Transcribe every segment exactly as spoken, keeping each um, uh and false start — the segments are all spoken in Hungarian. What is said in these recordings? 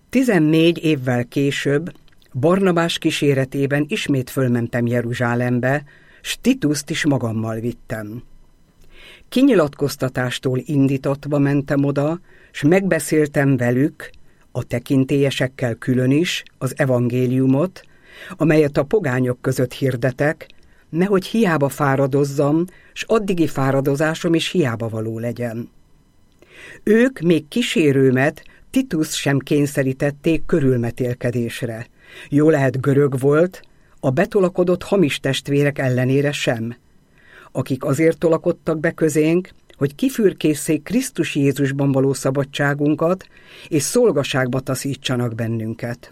Tizennégy évvel később Barnabás kíséretében ismét fölmentem Jeruzsálembe, s Tituszt is magammal vittem. Kinyilatkoztatástól indítatva mentem oda, s megbeszéltem velük, a tekintélyesekkel külön is, az evangéliumot, amelyet a pogányok között hirdetek, nehogy hiába fáradozzam, s addigi fáradozásom is hiába való legyen. Ők még kísérőmet, Tituszt sem kényszerítették körülmetélkedésre. Jó lehet görög volt, a betolakodott hamis testvérek ellenére sem, akik azért tolakodtak be közénk, hogy kifürkészszék Krisztus Jézusban való szabadságunkat, és szolgaságba taszítsanak bennünket.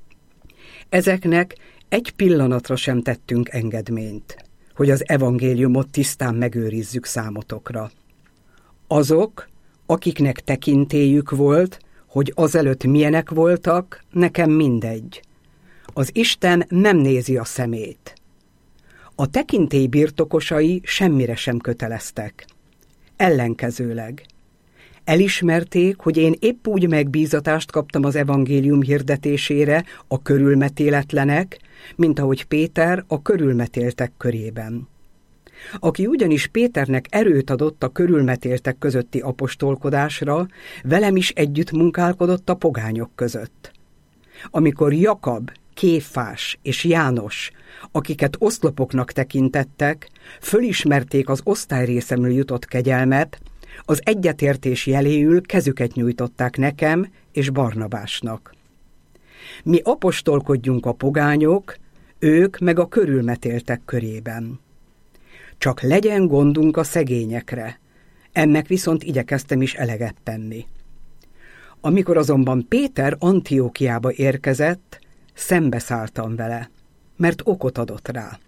Ezeknek egy pillanatra sem tettünk engedményt, hogy az evangéliumot tisztán megőrizzük számotokra. Azok, akiknek tekintélyük volt, hogy azelőtt milyenek voltak, nekem mindegy. Az Isten nem nézi a szemét. A tekintély birtokosai semmire sem köteleztek. Ellenkezőleg. Elismerték, hogy én épp úgy megbízatást kaptam az evangélium hirdetésére a körülmetéletlenek, mint ahogy Péter a körülmetéltek körében. Aki ugyanis Péternek erőt adott a körülmetéltek közötti apostolkodásra, velem is együtt munkálkodott a pogányok között. Amikor Jakab, Kéfás és János, akiket oszlopoknak tekintettek, fölismerték az osztályrészemről jutott kegyelmet, az egyetértés jeléül kezüket nyújtották nekem és Barnabásnak. Mi apostolkodjunk a pogányok, ők meg a körülmetéltek körében. Csak legyen gondunk a szegényekre, ennek viszont igyekeztem is eleget tenni. Amikor azonban Péter Antiókiába érkezett, szembeszálltam vele, mert okot adott rá.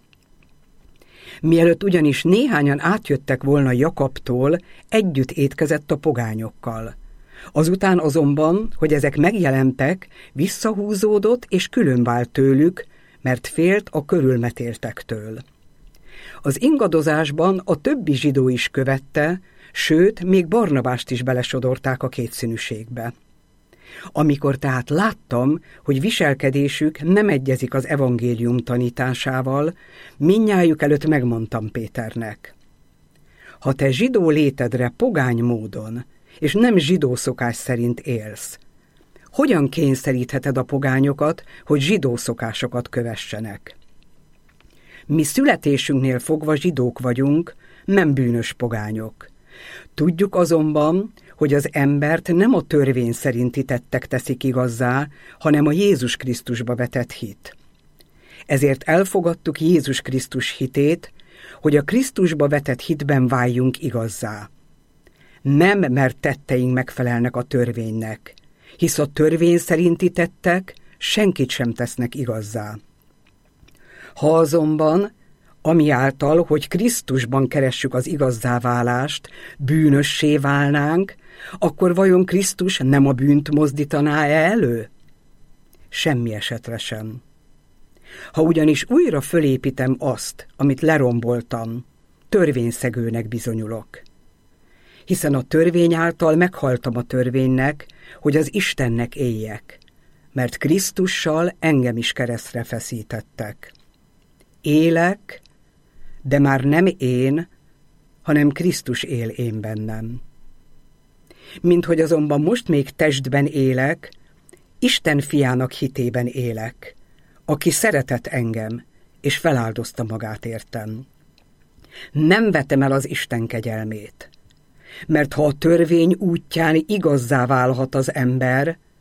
Mielőtt ugyanis néhányan átjöttek volna Jakabtól, együtt étkezett a pogányokkal. Azután azonban, hogy ezek megjelentek, visszahúzódott és különvált tőlük, mert félt a körülmetéltektől. Az ingadozásban a többi zsidó is követte, sőt, még Barnabást is belesodorták a kétszínűségbe. Amikor tehát láttam, hogy viselkedésük nem egyezik az evangélium tanításával, mindnyájuk előtt megmondtam Péternek: ha te zsidó létedre pogány módon, és nem zsidó szokás szerint élsz, hogyan kényszerítheted a pogányokat, hogy zsidó szokásokat kövessenek? Mi születésünknél fogva zsidók vagyunk, nem bűnös pogányok. Tudjuk azonban, hogy az embert nem a törvény szerinti tettek teszik igazzá, hanem a Jézus Krisztusba vetett hit. Ezért elfogadtuk Jézus Krisztus hitét, hogy a Krisztusba vetett hitben váljunk igazzá. Nem, mert tetteink megfelelnek a törvénynek, hisz a törvény szerinti tettek senkit sem tesznek igazzá. Ha azonban, ami által, hogy Krisztusban keressük az igazzá-válást, bűnössé válnánk, akkor vajon Krisztus nem a bűnt mozdítaná-e elő? Semmi esetre sem. Ha ugyanis újra fölépítem azt, amit leromboltam, törvényszegőnek bizonyulok. Hiszen a törvény által meghaltam a törvénynek, hogy az Istennek éljek, mert Krisztussal engem is keresztre feszítettek. Élek, de már nem én, hanem Krisztus él én bennem. Minthogy azonban most még testben élek, Isten fiának hitében élek, aki szeretett engem, és feláldozta magát értem. Nem vetem el az Isten kegyelmét, mert ha a törvény útján igazzá válhat az ember,